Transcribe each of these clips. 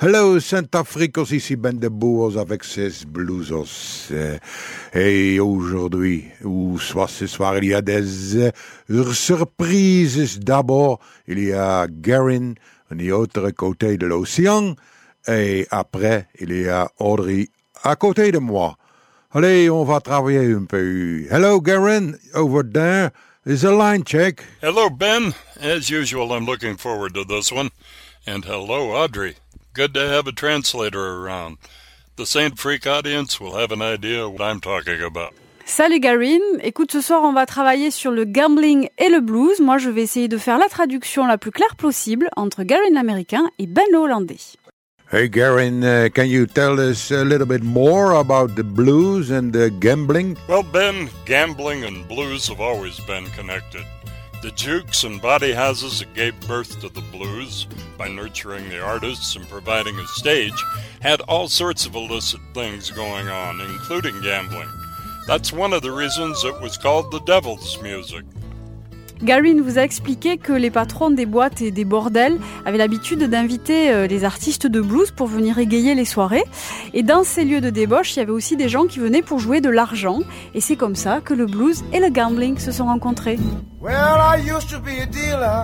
Hello, Saint-Africos, ici Ben de Boers avec ses bluesos. Et aujourd'hui, ou soit ce soir, il y a des surprises. D'abord, il y a Garin, de l'autre côté de l'océan. Et après, il y a Audrey à côté de moi. Allez, on va travailler un peu. Hello, Garin, over there. Is a line check. Hello, Ben. As usual, I'm looking forward to this one. And hello, Audrey. Good to have a translator around. The Saint Freak audience will have an idea what I'm talking about. Salut Garin, écoute, ce soir on va travailler sur le gambling et le blues. Moi je vais essayer de faire la traduction la plus claire possible entre Garin l'américain et Ben le hollandais. Hey Garin, can you tell us a little bit more about the blues and the gambling? Well, Ben, gambling and blues have always been connected. The jukes and body houses that gave birth to the blues, by nurturing the artists and providing a stage, had all sorts of illicit things going on, including gambling. That's one of the reasons it was called the devil's music. Garin vous a expliqué que les patrons des boîtes et des bordels avaient l'habitude d'inviter les artistes de blues pour venir égayer les soirées. Et dans ces lieux de débauche, il y avait aussi des gens qui venaient pour jouer de l'argent. Et c'est comme ça que le blues et le gambling se sont rencontrés. Well, I used to be a dealer,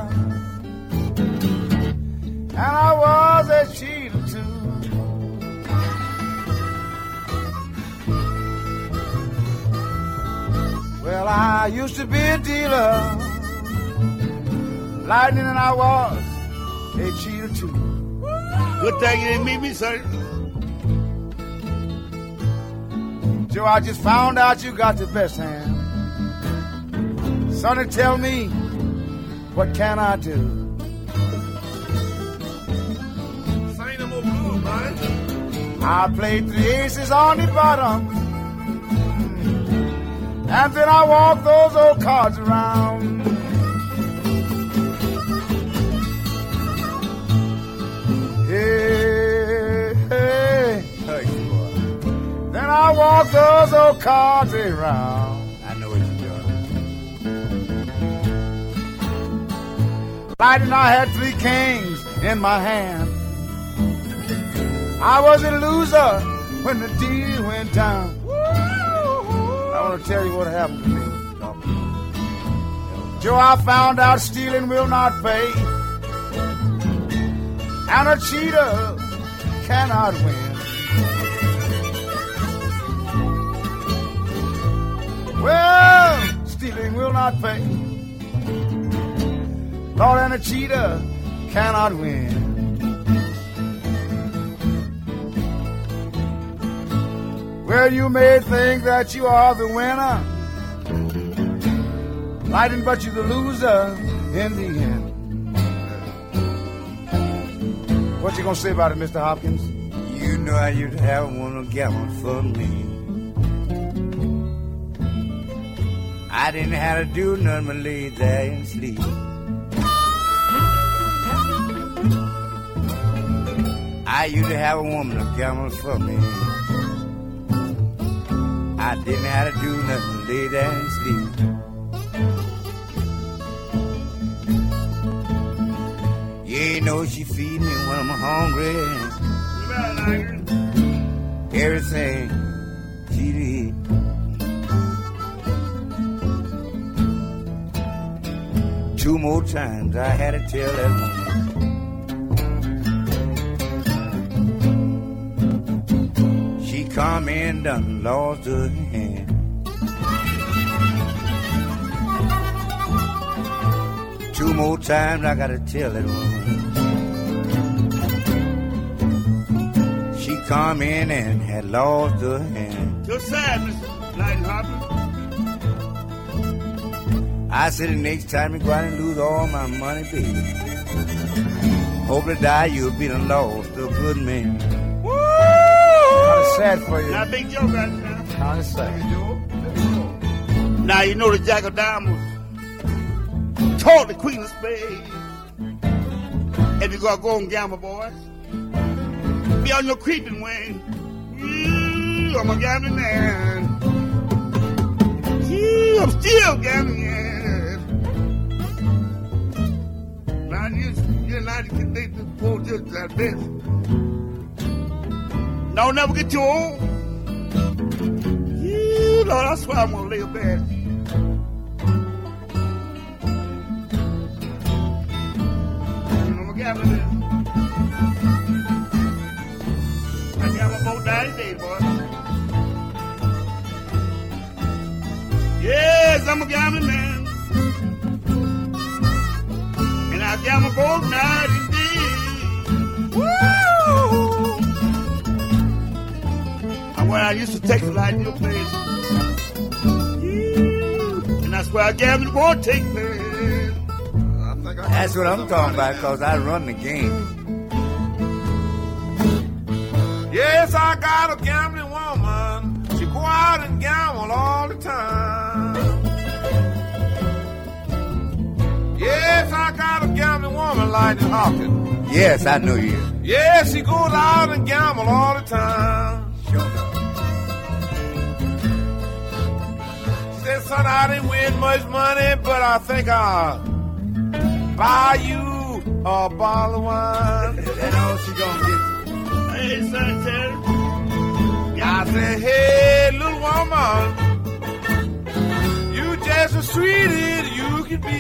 and I was a cheater too. Well, I used to be a dealer, lightning, and I was a cheater too. Good thing you didn't meet me, son. Joe, I just found out you got the best hand. Sonny, tell me, what can I do? Sonny, no more blues, man. I played 3 aces on the bottom, and then I walked those old cards around. Hey, hey, hey, boy. Then I walked those old cards around. I know what you're doing. Light and I had 3 kings in my hand. I was a loser when the deal went down. I want to tell you what happened to me. Joe, I found out stealing will not pay, and a cheater cannot win. Well, stealing will not pay, Lord, and a cheater cannot win. Well, you may think that you are the winner, Lighten, but you're the loser in the end. What you gonna say about it, Mr. Hopkins? You know I used to have one of gamble for me. I didn't have to do nothing but lay there and sleep. I used to have a woman to gamble for me. I didn't have to do nothing but lay there and sleep. You know she feed me when I'm hungry. Everything she eat. Two more times I had to tell that woman. She come in, done lost her hand. Two more times I gotta tell that woman. She come in and had lost her hand. You're sad, Mr. Lightenhopper. I said the next time you go out and lose all my money, baby. Hope to die you'll be the lost a good man. Woo! Kind of sad for you. Now, Big Joe got it now. Kind of sad. Now you know the Jack of Diamonds told the Queen of Spades. If you gotta go and gamble, boys, be on your creeping wing. I'm a gambling man. I'm still gambling. Now you're not to get the poor just like this. Don't never get too old. Yee, Lord, I swear I'm gonna lay a bed. I'm a gambler. I gamble about 90 days, boy. Yes, I'm a gambling man. And I gamble both night and day. Woo! And when I used to take a lot in your place. Yeah. And that's where I gamble won't take place. That's what I'm talking about, because I run the game. Yes, I got a gambling woman. She go out and gamble all the time. Yes, I got a gambling woman, Lightning Hawkins. Yes, I know you. Yes, she goes out and gamble all the time. Sure enough. She said, son, I didn't win much money, but I think I'll buy you a bottle of wine. That's all she gonna get. Hey, son, Terry. I said, hey, little woman, you just as sweet as you can be.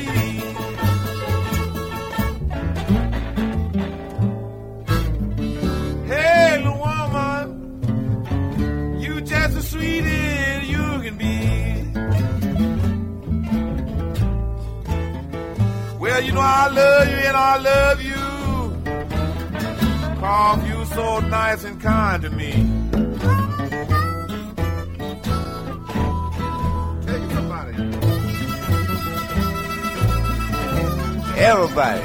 Hey, little woman, you just as sweet as you can be. Well, you know I love you and I love you, 'cause you so nice and kind to me. Take it, somebody. Everybody.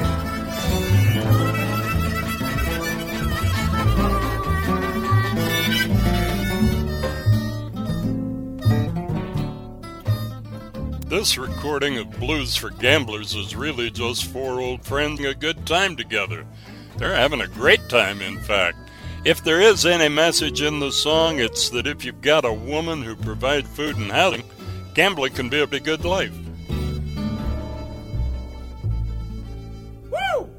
This recording of Blues for Gamblers is really just four old friends having a good time together. They're having a great time, in fact. If there is any message in the song, it's that if you've got a woman who provides food and housing, gambling can be a pretty good life. Woo!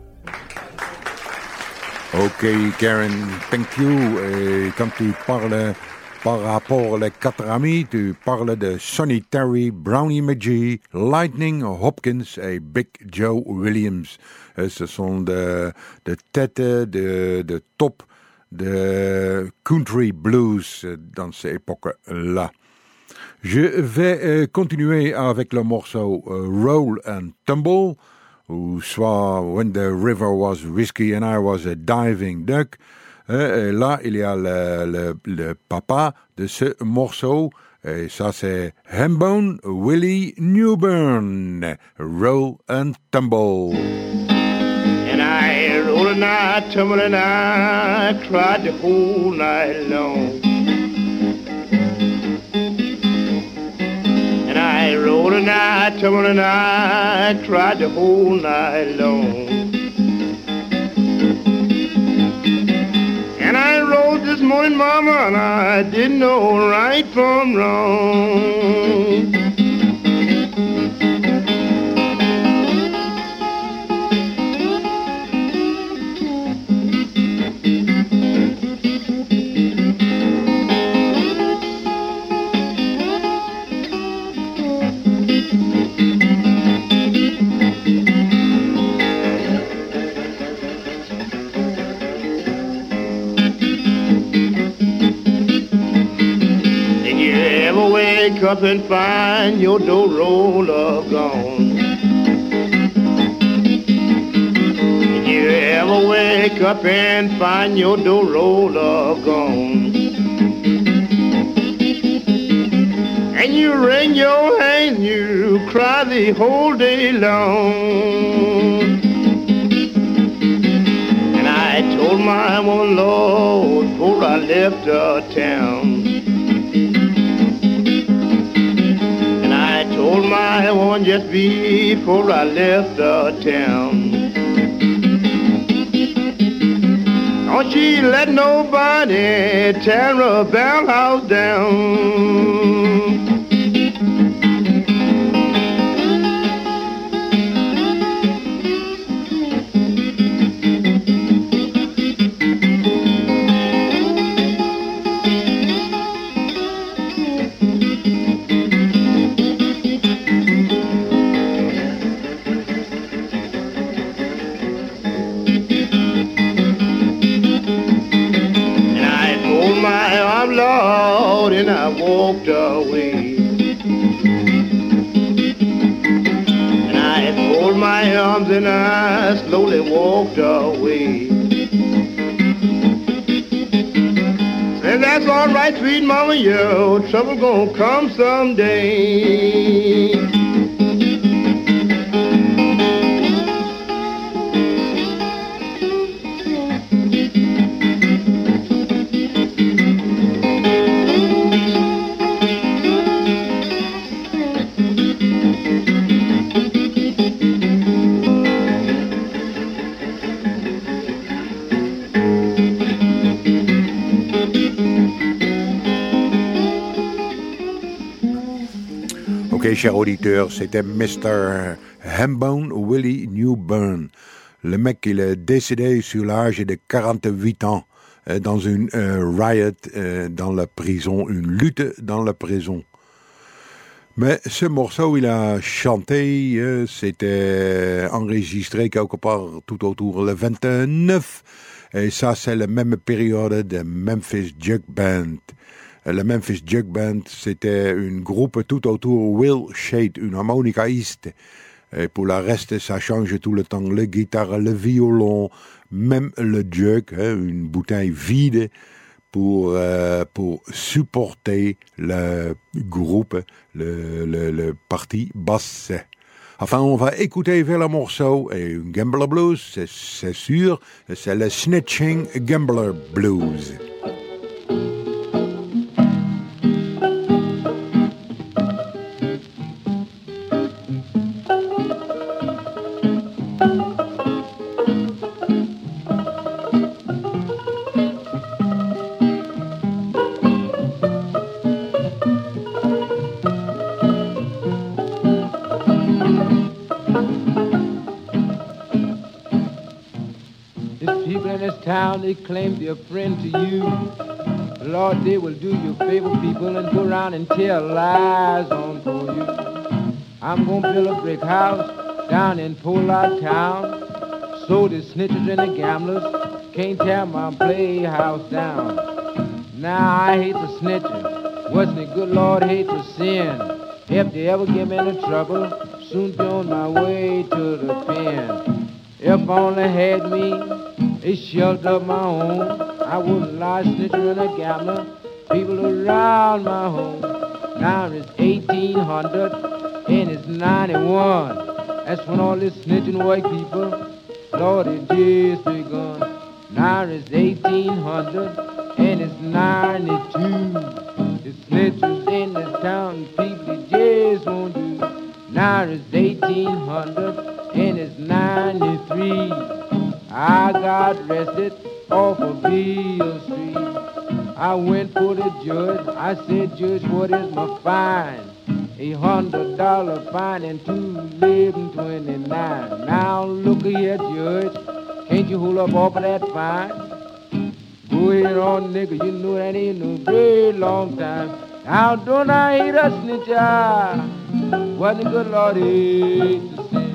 Ok, Karen, thank you. Et quand tu parles par rapport aux quatre amis, tu parles de Sonny Terry, Brownie McGee, Lightning Hopkins et Big Joe Williams. Ce sont de têtes de top de country blues dans ces époques-là. Je vais continuer avec le morceau Roll and Tumble, ou soit When the River Was Whiskey and I Was a Diving Duck. Et là, il y a le papa de ce morceau, et ça c'est Hambone Willie Newburn, Roll and Tumble. And I rolled a night, tumbled and I cried the whole night long. And I rolled a night, tumbled and I cried the whole night long. And I rose this morning, mama, and I didn't know right from wrong. Wake up and find your dough roller gone. Did you ever wake up and find your dough roller gone? And you wring your hand, you cry the whole day long. And I told my woman, Lord, before I left town, told my one just before I left the town. Don't she let nobody tear a bell house down. walked away. And I had folded my arms and I slowly walked away. And that's all right, sweet mama, your trouble gonna come someday. Ok, chers auditeurs, c'était Mr. Hambone Willie Newburn. Le mec, il est décédé sur l'âge de 48 ans dans une riot dans la prison, une lutte dans la prison. Mais ce morceau, il a chanté, c'était enregistré quelque part tout autour le 29. Et ça, c'est la même période de Memphis Jug Band. Le Memphis Jug Band, c'était un groupe tout autour Will Shade, une harmonicaïste. Et pour le reste, ça change tout le temps. Le guitare, le violon, même le jug, une bouteille vide pour supporter le groupe, le parti basse. Enfin, on va écouter vers le morceau et un Gambler Blues, c'est sûr, c'est le Snitching Gambler Blues. They claim they're a friend to you. Lord, they will do you favor, people, and go around and tell lies on for you. I'm gonna build a brick house down in Pollard Town, so the snitchers and the gamblers can't tear my playhouse down. Now I hate the snitching, wasn't it good, Lord, hate the sin. If they ever get me into trouble, soon be on my way to the pen. If I only had me a shelter of my own, I wouldn't lie snitcher and a gambler, people around my home. Now it's 1800 and it's 91. That's when all this snitching white people, Lord, it just begun. Now it's 1800 and it's 92. The snitchers in this town, people, it just won't do. Now it's 1800 and it's 93. I got arrested off of Beale Street. I went for the judge. I said, Judge, what is my fine? $100 fine and $2.29. Now look here, Judge. Can't you hold up off of that fine? Go ahead on, nigga. You know that ain't no very long time. Now don't I hate a snitcher? What the good Lord is to sin.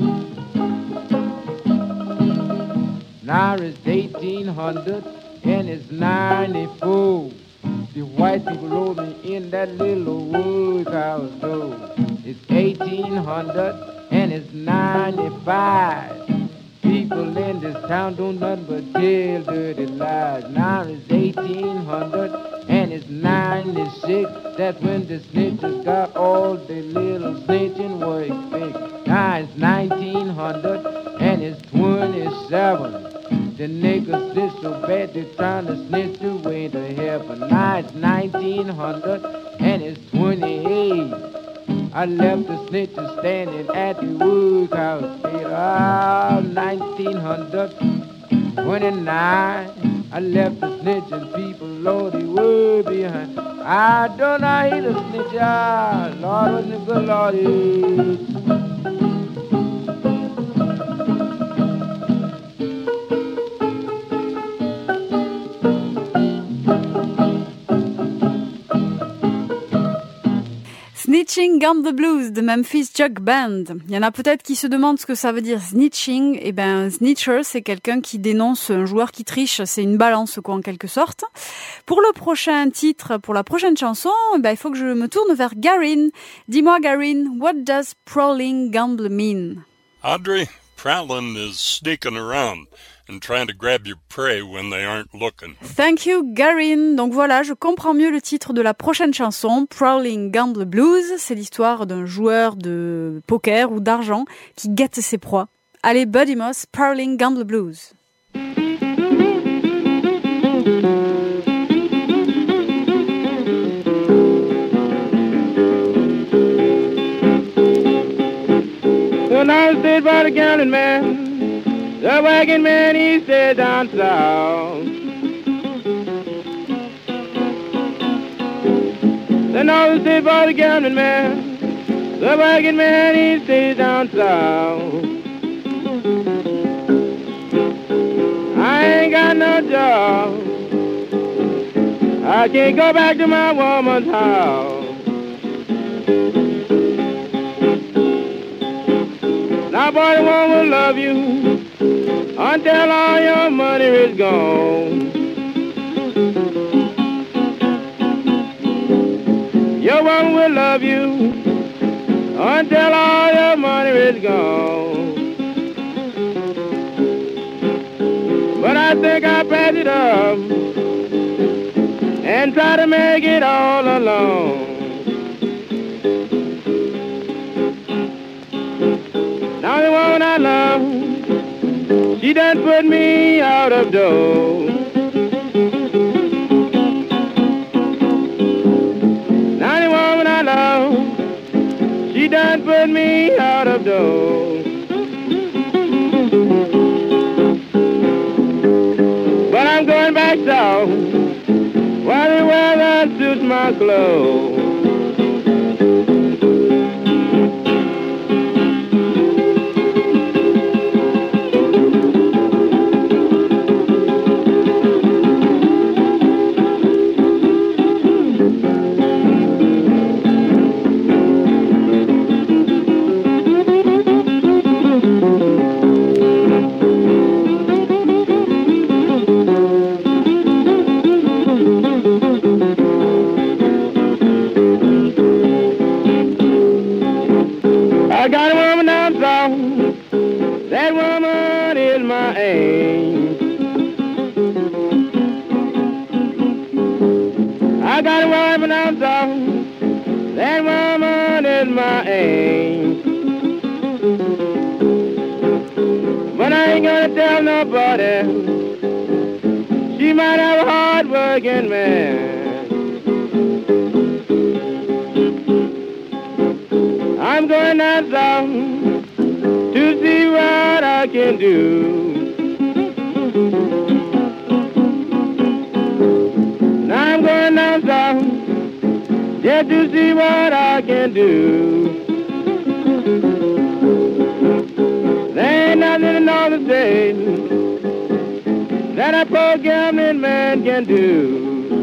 Now it's 1800 and it's 94. The white people rolled me in that little workhouse door. It's 1800 and it's 95. People in this town don't nothing but tell dirty lies. Now it's 1800 and it's 96. That's when the snitchers got all the little snitching work fixed. Now it's 1900 and it's 27. The niggas snitch so bad they're trying to snitch their way to heaven. Now it's 1900 and it's 28. I left the snitches standing at the workhouse gate. 1929. I left the snitching people, Lord, they were behind. I don't know hate a snitcher, Lord, what the good Lord is. Snitching Gamble Blues de Memphis Jug Band. Il y en a peut-être qui se demandent ce que ça veut dire snitching. Eh ben, snitcher, c'est quelqu'un qui dénonce un joueur qui triche. C'est une balance, quoi, en quelque sorte. Pour le prochain titre, pour la prochaine chanson, eh ben, il faut que je me tourne vers Garin. Dis-moi, Garin, what does prowling gamble mean? Audrey, prowling is sneaking around and trying to grab your prey when they aren't looking. Thank you, Garin. Donc voilà, je comprends mieux le titre de la prochaine chanson, Prowling Gamble Blues. C'est l'histoire d'un joueur de poker ou d'argent qui guette ses proies. Allez, Buddy Moss, Prowling Gamble Blues. When I was saved by the gambling man, the wagon man, he stayed down south. Then I was saved by the gambling man, the wagon man, he stayed down south. I ain't got no job, I can't go back to my woman's house. Now, boy, the woman will love you until all your money is gone. Your woman will love you until all your money is gone. But I think I'll pass it up and try to make it all alone. Now the woman I love, she done put me out of dough. Now the woman I love, she done put me out of dough. But I'm going back south, where the weather suits my clothes. I got a woman down south, that woman is my aim. I got a woman down south, that woman is my aim. But I ain't gonna tell nobody, she might have a hard-working man. I'm going down south to see what I can do. Now I'm going down south just to see what I can do. There ain't nothing in Northern State that a poor gambling man can do.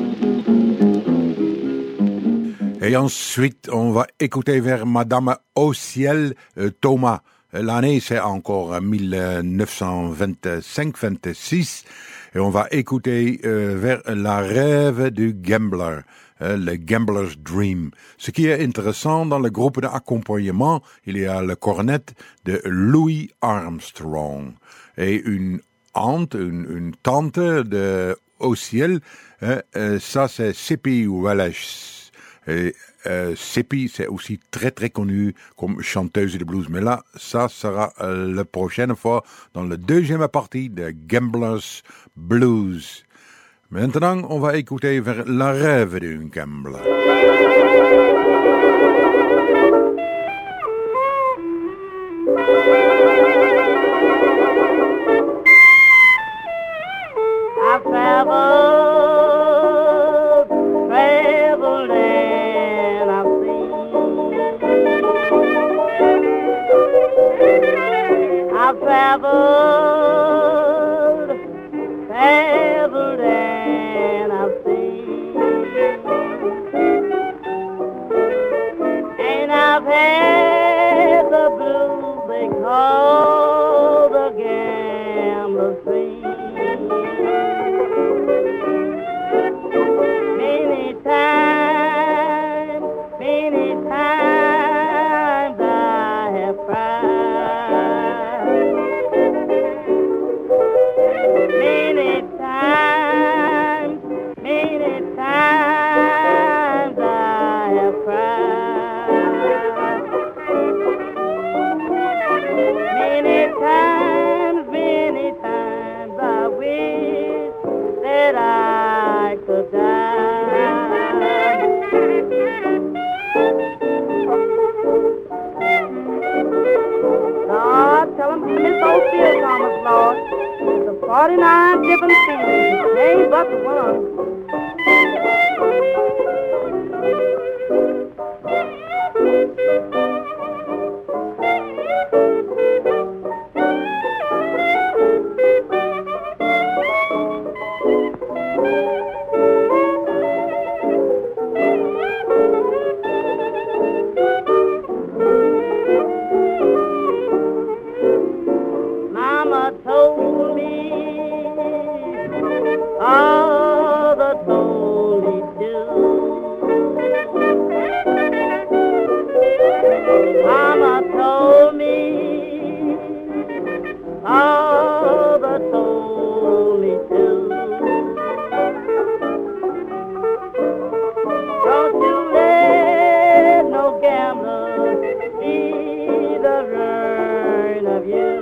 Et ensuite, on va écouter vers Madame au ciel, Thomas. L'année, c'est encore 1925-26. Et on va écouter vers la rêve du gambler, le Gambler's Dream. Ce qui est intéressant, dans le groupe d'accompagnement, il y a le cornet de Louis Armstrong. Et une tante de au ciel, ça c'est Sippy Wallace. Et Sippy, c'est aussi très très connu comme chanteuse de blues. Mais là, ça sera la prochaine fois dans la deuxième partie de Gambler's Blues. Maintenant, on va écouter vers la rêve d'un gambler. I've traveled and I've seen. I've traveled and I've seen. 49 different seasons, ain't but the one. Mama told me all the told me do. Mama told me all the told me too. Don't you let no gambler be the ruin of you.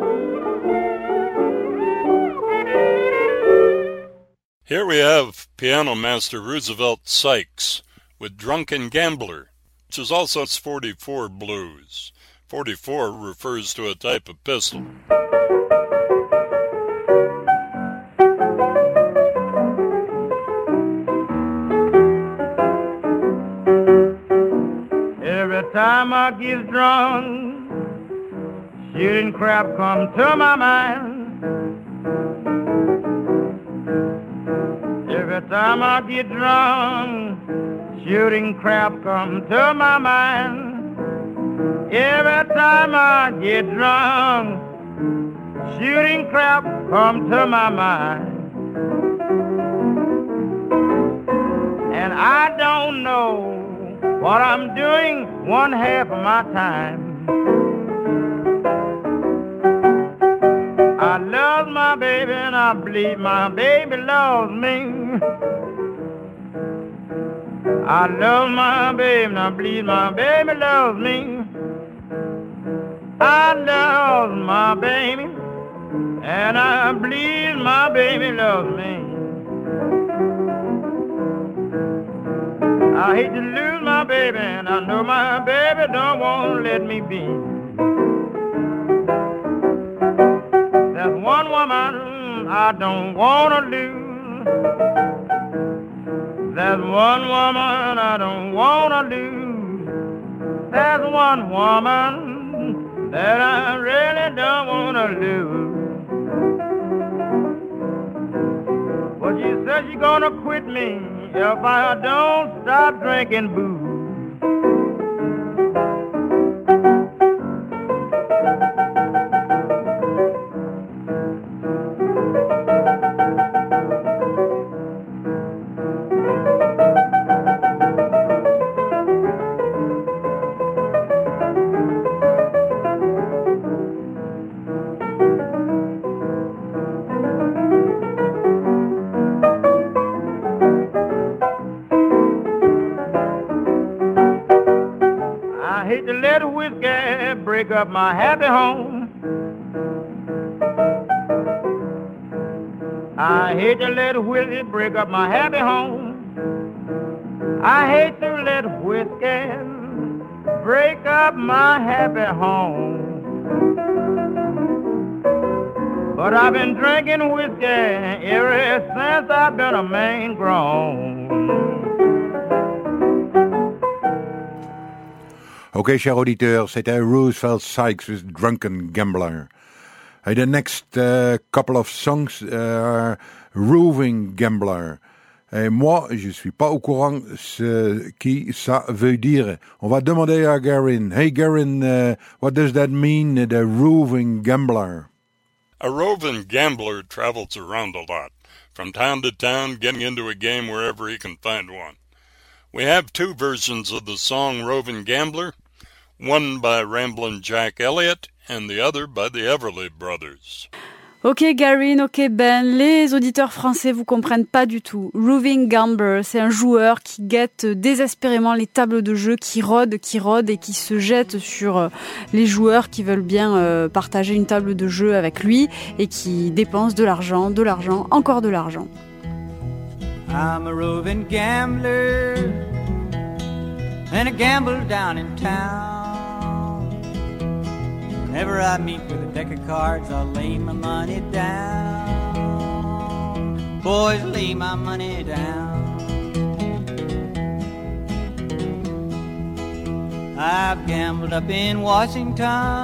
Here we have piano master Roosevelt Sykes with Drunken Gambler, which is also 44 blues. 44 refers to a type of pistol. Every time I get drunk, shooting crap come to my mind. Every time I get drunk, shooting crap come to my mind. Every time I get drunk, shooting crap come to my mind. And I don't know what I'm doing one half of my time. I love my baby and I believe my baby loves me. I love my baby and I believe my baby loves me. I love my baby and I believe my baby loves me. I hate to lose my baby and I know my baby don't want to let me be. There's one woman I don't want to lose. There's one woman I don't want to lose. There's one woman that I really don't want to lose. But she said she's gonna quit me if I don't stop drinking booze. Break up my happy home. I hate to let whiskey break up my happy home. I hate to let whiskey break up my happy home. But I've been drinking whiskey ever since I've been a man grown. Oké, chers auditeurs, c'était Roosevelt Sykes with Drunken Gambler. Hey, the next couple of songs are Roving Gambler. Et moi, je suis pas au courant ce qui ça veut dire. On va demander à Garin. Hey Garin, what does that mean, the Roving Gambler? A roving gambler travels around a lot, from town to town, getting into a game wherever he can find one. We have two versions of the song Roving Gambler, one by Ramblin' Jack Elliott and the other by the Everly Brothers. Ok Garin, ok Ben, les auditeurs français vous comprennent pas du tout. Roving Gambler, c'est un joueur qui guette désespérément les tables de jeu, qui rôde et qui se jette sur les joueurs qui veulent bien partager une table de jeu avec lui et qui dépense de l'argent, encore de l'argent. I'm a roving gambler and a gambler down in town. Whenever I meet with a deck of cards, I'll lay my money down. boys, lay my money down. I've gambled up in Washington,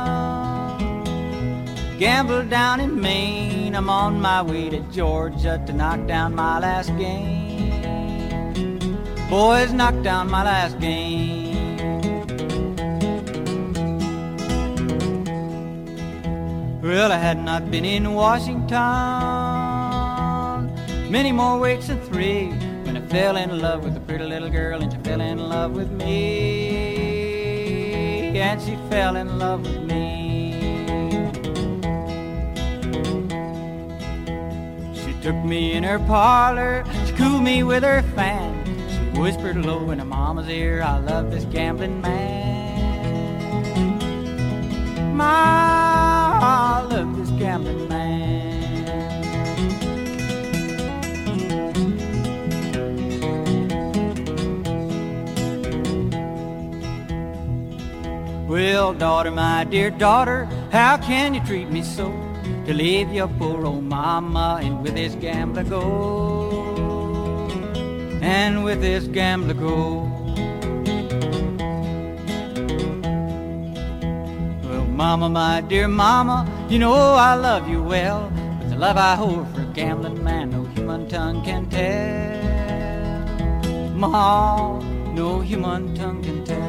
gambled down in Maine. I'm on my way to Georgia to knock down my last game. Boys, knock down my last game. Well, I had not been in Washington many more weeks than 3 when I fell in love with a pretty little girl, and she fell in love with me. And she fell in love with me. She took me in her parlor, she cooled me with her fan. She whispered low in her mama's ear, I love this gambling man. I love this gambling man. Well, daughter, my dear daughter, how can you treat me so? To leave your poor old mama and with this gambler go, and with this gambler go. Well, mama, my dear mama, you know I love you well, but the love I hold for a gambling man no human tongue can tell. Ma, no human tongue can tell.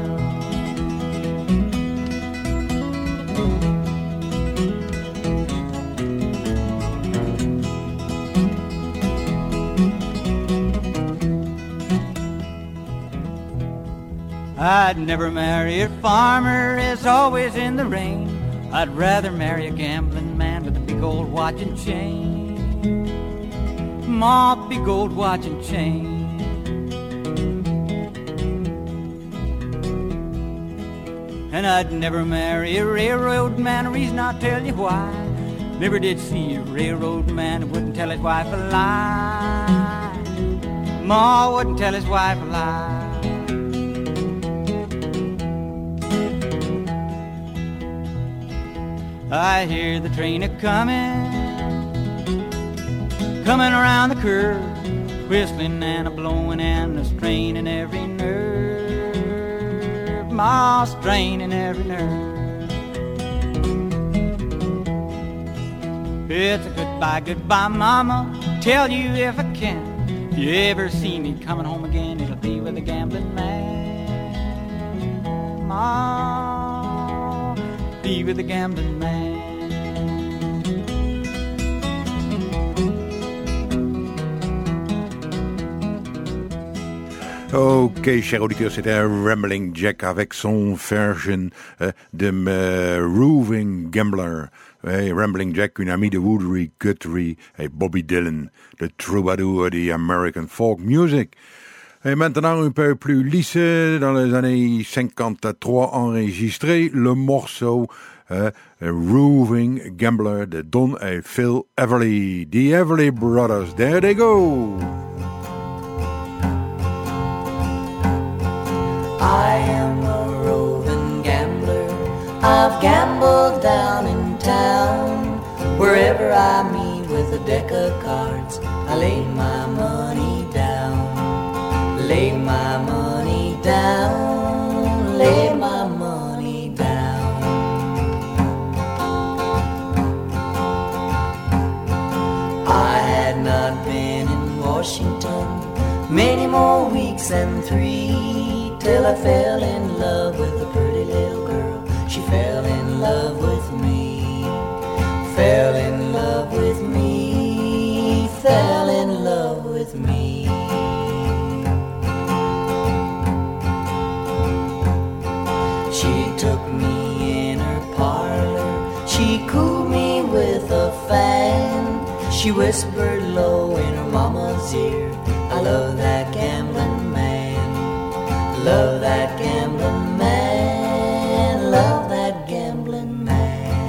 I'd never marry a farmer as always in the rain. I'd rather marry a gambling man with a big old watch and chain. Ma, big old watch and chain. And I'd never marry a railroad man, a reason I'll tell you why. Never did see a railroad man who wouldn't tell his wife a lie. Ma wouldn't tell his wife a lie. I hear the train a-coming, coming around the curve, whistling and a-blowing and a-straining every nerve, ma, straining every nerve. It's a goodbye, goodbye, mama, tell you if I can. If you ever see me coming home again, it'll be with a gambling man, ma, be with a gambling man. Ok, chers auditeurs, c'était Rambling Jack avec son version de Roving Gambler. Rambling Jack, une amie de Woodbury Guthrie et Bobby Dylan, le troubadour de American folk music. Et maintenant, un peu plus lisse, dans les années 53 enregistré, le morceau Roving Gambler de Don et Phil Everly. The Everly Brothers, there they go! I am a roving gambler, I've gambled down in town. Wherever I meet with a deck of cards, I lay my money down. Lay my money down, lay my money down. I had not been in Washington many more weeks than 3 till I fell in love with a pretty little girl. She fell in love with me, fell in love with me, fell in love with me. She took me in her parlor, she cooled me with a fan. She whispered low in her mama's ear, I love that gambling man, love that gambling man, love that gambling man.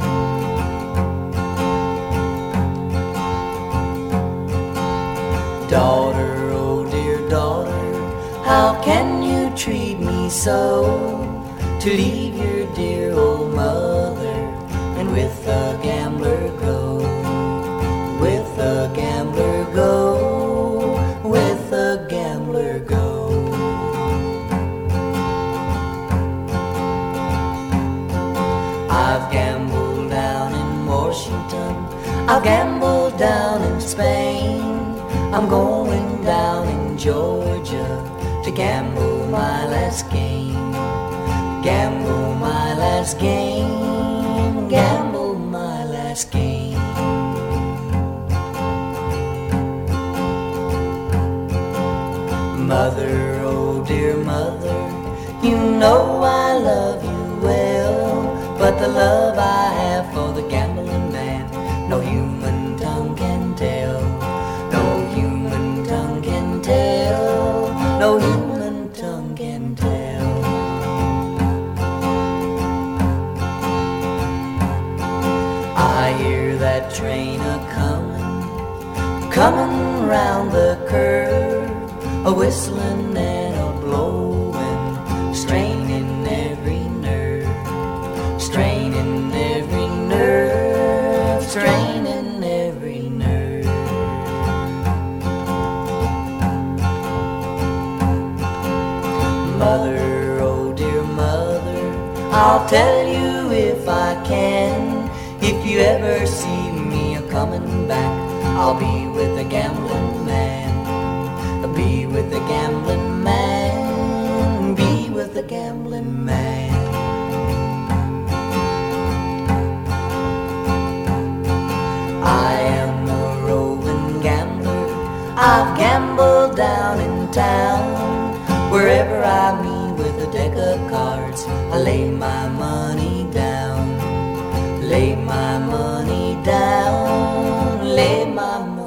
Daughter, oh dear daughter, how can you treat me so? To leave your dear old mother and with a gambler go, with a gambler go. I'll gamble down in Spain. I'm going down in Georgia to gamble my last game. Gamble my last game. Gamble my last game. Mother, oh dear mother, you know I love you well, but the love I have for the gambling man, no human tongue can tell. No human tongue can tell. No human tongue can tell. I hear that train a-comin', comin' round the curve, a whistling and a blowing, straining every nerve, straining every nerve, straining every nerve. Mother, oh dear mother, I'll tell you if I can, if you ever see me a-comin' back, I'll be with a gambling man. Be with the gambling man, be with the gambling man. I am a roving gambler, I've gambled down in town. Wherever I meet with a deck of cards, I lay my money down. Lay my money down, lay my money.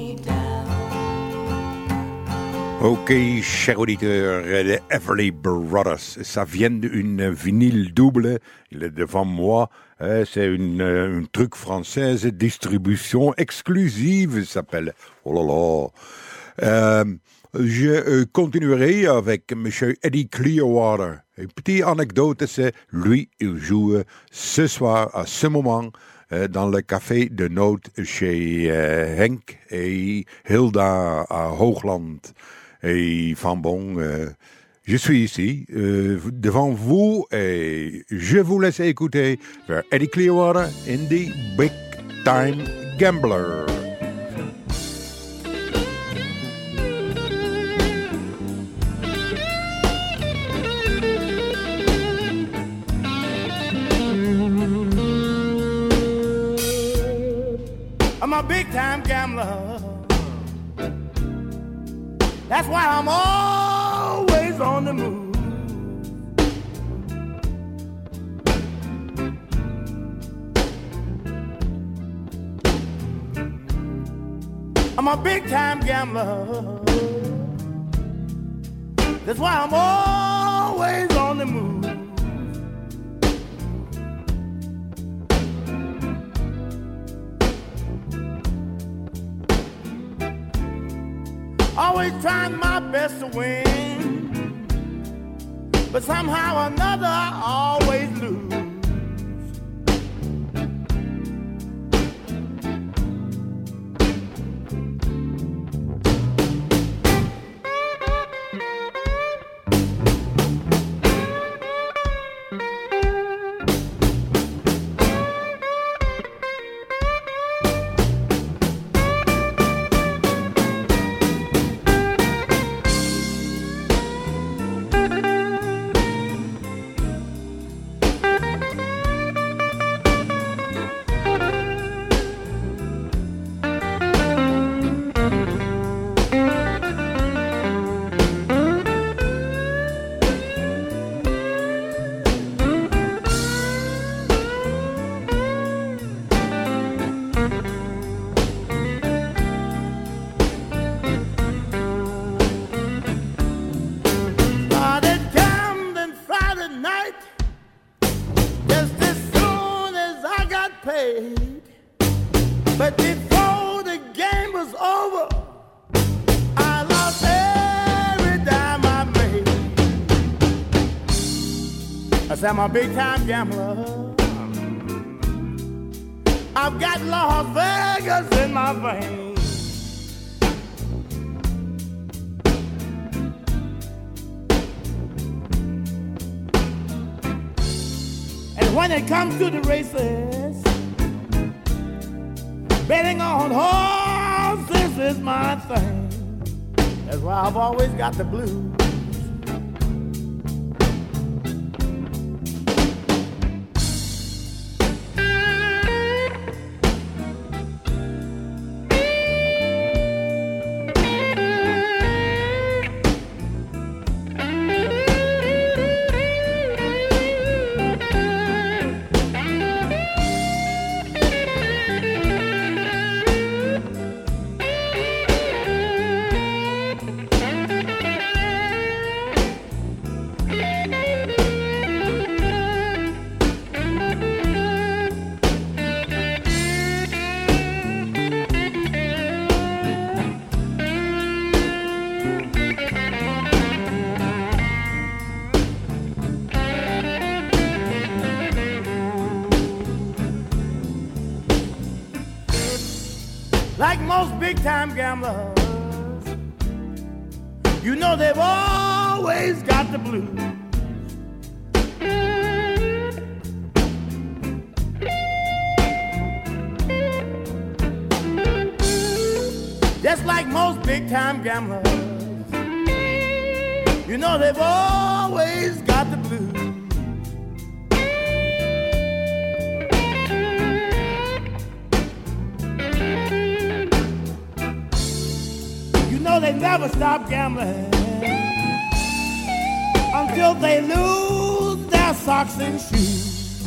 Ok, chers auditeurs, les Everly Brothers, ça vient d'une vinyle double, il est devant moi, c'est un truc française, distribution exclusive, ça s'appelle, oh là là. Je continuerai avec M. Eddie Clearwater. Une petite anecdote, c'est lui, il joue ce soir, à ce moment, dans le café de Noot chez Henk et Hilda à Hoogland. Et enfin bon, je suis ici devant vous et je vous laisse écouter vers Eddie Clearwater in the Big Time Gambler. I'm a big time gambler. That's why I'm always on the move. I'm a big time gambler. That's why I'm always on the move. Always trying my best to win, but somehow or another I always lose. But before the game was over, I lost every dime I made. I said I'm a big time gambler. I've got Las Vegas in my veins. And when it comes to the races, Betting on horses is my thing. That's why I've always got the blues. Like most big-time gamblers, you know they've always got the blues. Just like most big-time gamblers, you know they've always got the blues. They never stop gambling until they lose their socks and shoes.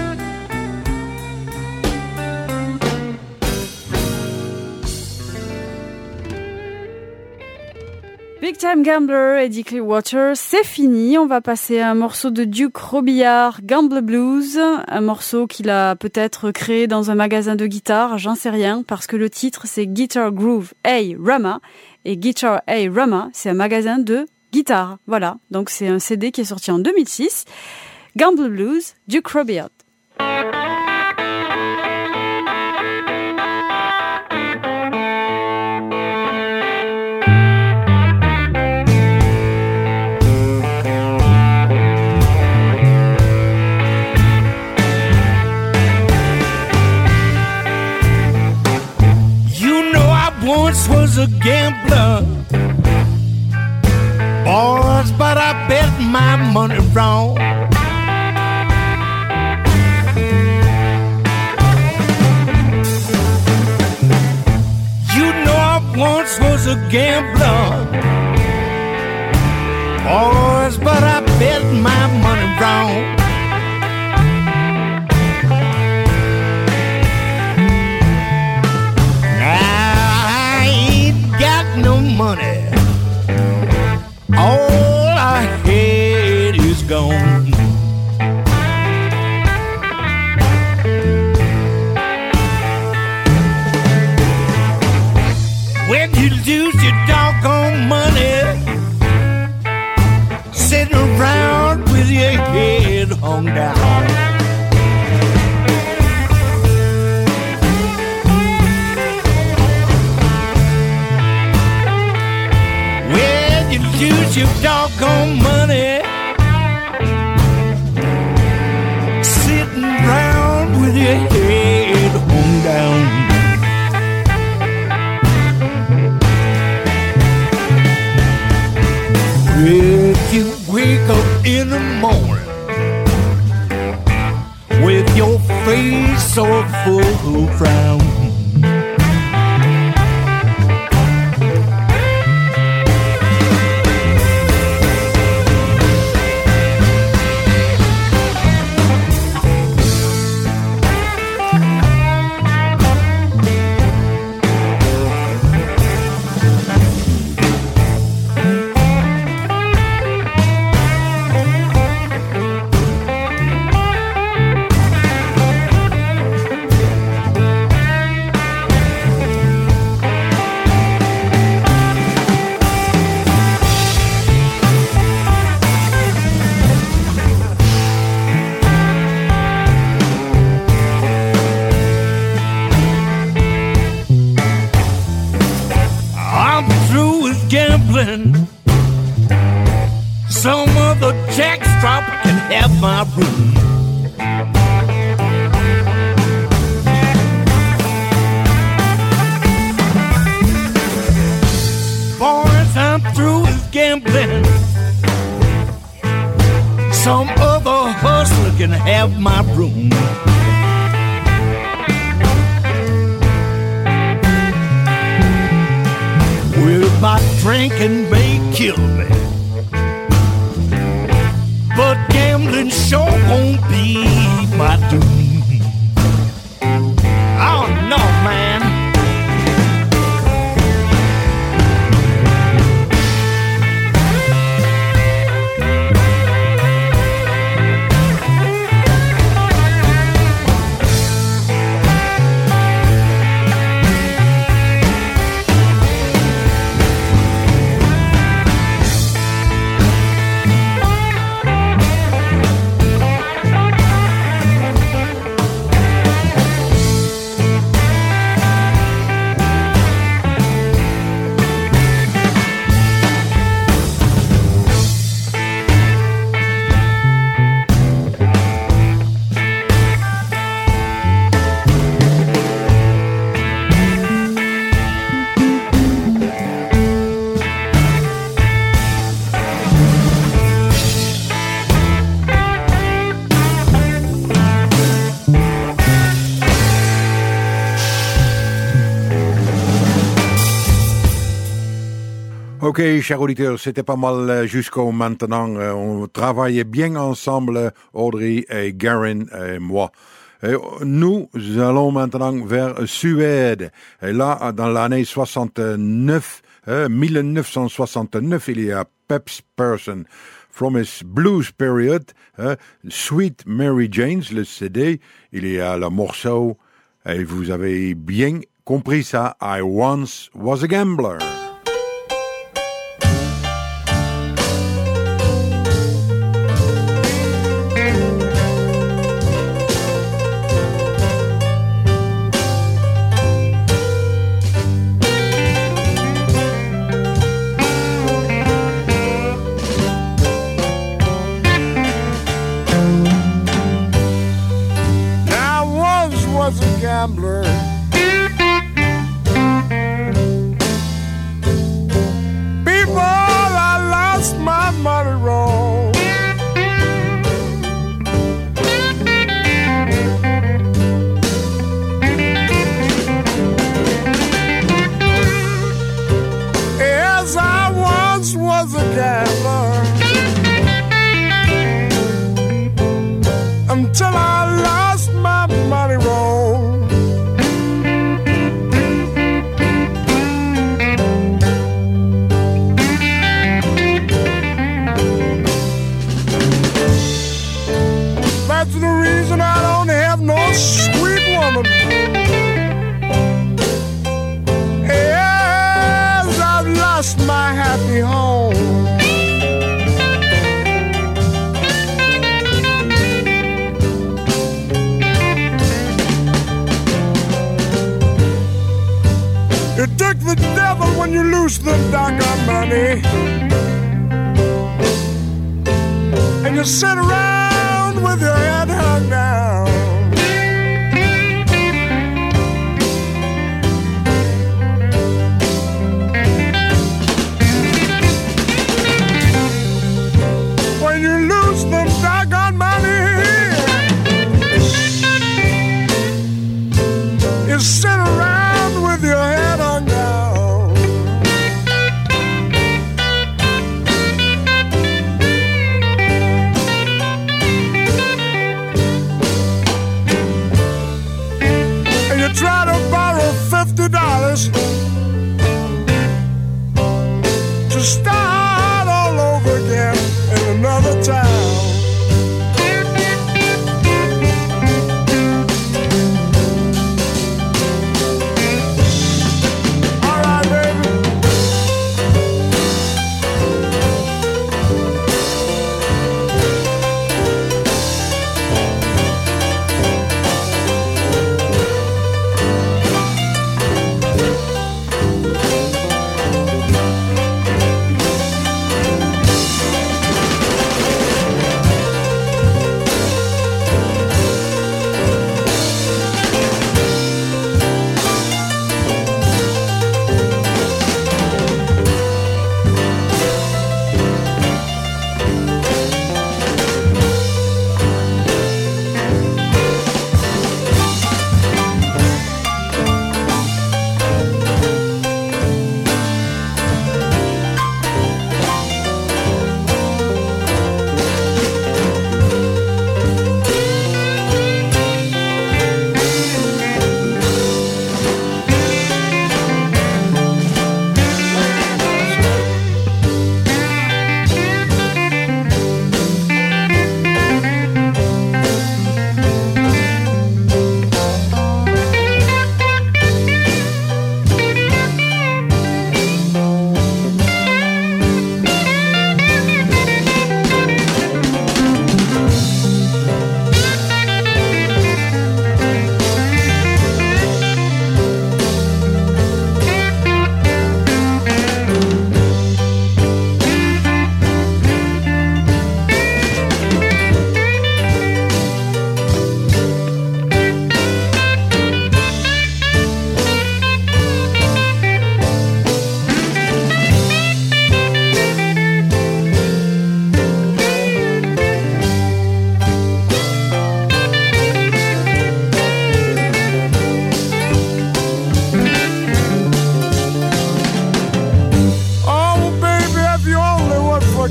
Big Time Gambler, Eddie Clearwater, c'est fini. On va passer à un morceau de Duke Robillard, Gambler Blues, un morceau qu'il a peut-être créé dans un magasin de guitare, j'en sais rien, parce que le titre c'est Guitar Groove Hey Rama. Et Guitar Hey Rama, c'est un magasin de guitare. Voilà, donc c'est un CD qui est sorti en 2006. Gambler Blues, Duke Robillard. Once was a gambler, boys, but I bet my money wrong. You know I once was a gambler, boys, but I bet my money wrong. No money, all I had is gone. When you lose your doggone money, sitting around with your head hung down. Use your doggone money, sitting round with your head hung down. If you wake up in the morning with your face so full of frown, some other jackstrap can have my room. gambling. Some other hustler can have my room. Well, my drinking may kill me, but gambling sure won't be my doom. Oh no, man. Ok, chers auditeurs, c'était pas mal jusqu'au maintenant. On travaillait bien ensemble, Audrey et Garin et moi. Et nous allons maintenant vers Suède. Et là, dans l'année 1969, il y a Peps Person. From his blues period, Sweet Mary Jane's, le CD, il y a le morceau, et vous avez bien compris ça, I Once Was a Gambler. Gambler. People, I lost my money wrong. Yes, I once was a gambler until I lost my money wrong. That's the reason I don't have no sweet woman. Yes, I've lost my happy home. It took the devil when you lose the doggone money, and you sit around with your head hung down. When you lose the doggone money, you sit around with your head hung down. And you try to borrow $50 to start all over again in another town.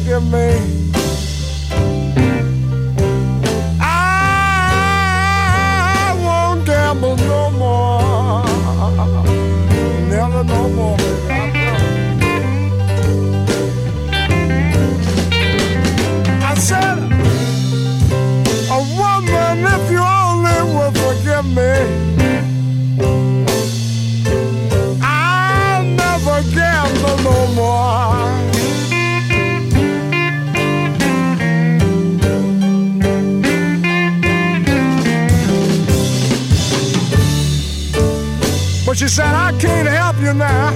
forgive me. I won't gamble no more. Never no more, baby. I said, a woman, if you only will forgive me, I'll never gamble no more. But she said, I can't help you now.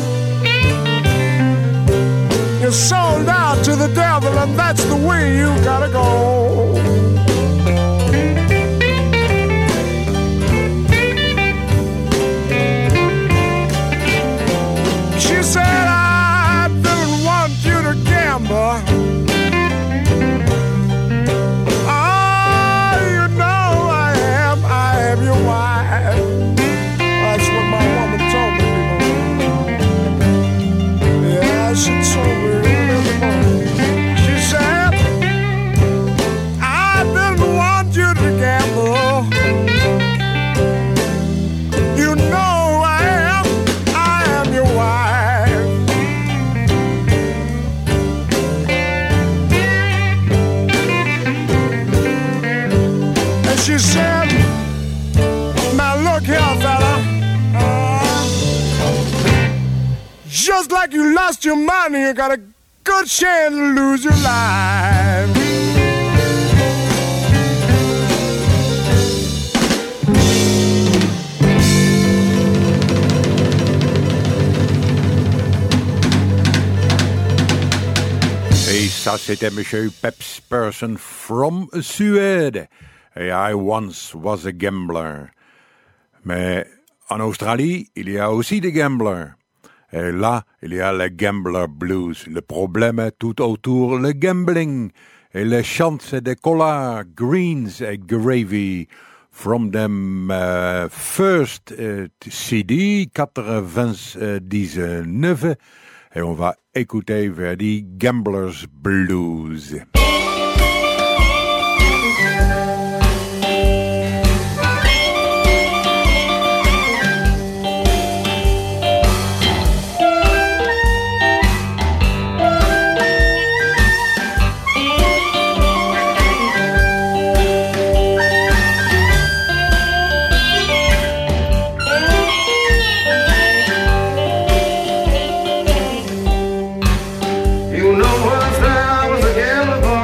You're sold out to the devil, and that's the way you gotta go. She said, I didn't want you to gamble. Oh, you know I am your wife. That's what my woman told me, people. Yeah, she told me every morning. She said, I didn't want you to gamble. You know I am your wife. And she said, now look here, fella. Just like you lost your money, you got a good chance to lose your life. Et ça, c'était Monsieur Peps Person from Suède. Et I once was a gambler. Mais en Australie, il y a aussi des gamblers. Et là, il y a le gambler blues. Le problème est tout autour le gambling. Et les chants, c'est des collards, greens et gravy. From them first CD, 99. Et on va écouter vers die Gamblers Blues. You know once I was a gambler boy.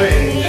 change.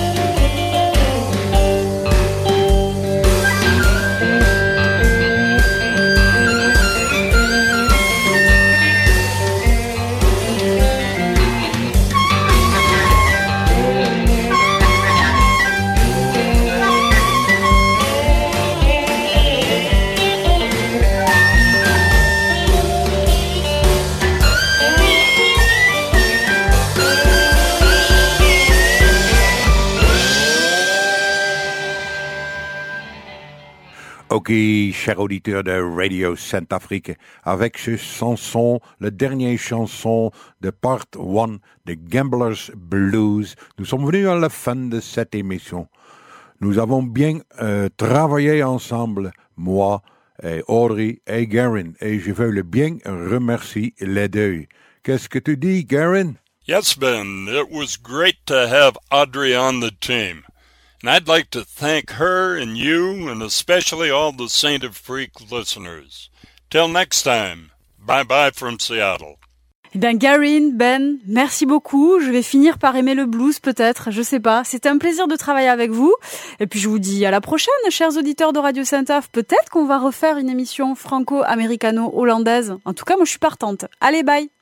Ok, chers auditeurs de Radio Saint-Afrique, avec ce chanson, la dernière chanson de Part 1 de Gamblers Blues, nous sommes venus à la fin de cette émission. Nous avons bien travaillé ensemble, moi, et Audrey et Garen, et je veux le bien remercier les deux. Qu'est-ce que tu dis, Garen? Yes, Ben, it was great to have Audrey on the team. And I'd like to thank her and you and especially all the Saint of Freak listeners. Till next time, bye-bye from Seattle. Eh bien, Garen, Ben, merci beaucoup. Je vais finir par aimer le blues, peut-être, je sais pas. C'était un plaisir de travailler avec vous. Et puis, je vous dis à la prochaine, chers auditeurs de Radio Saint-Af. Peut-être qu'on va refaire une émission franco-américano-hollandaise. En tout cas, moi, je suis partante. Allez, bye!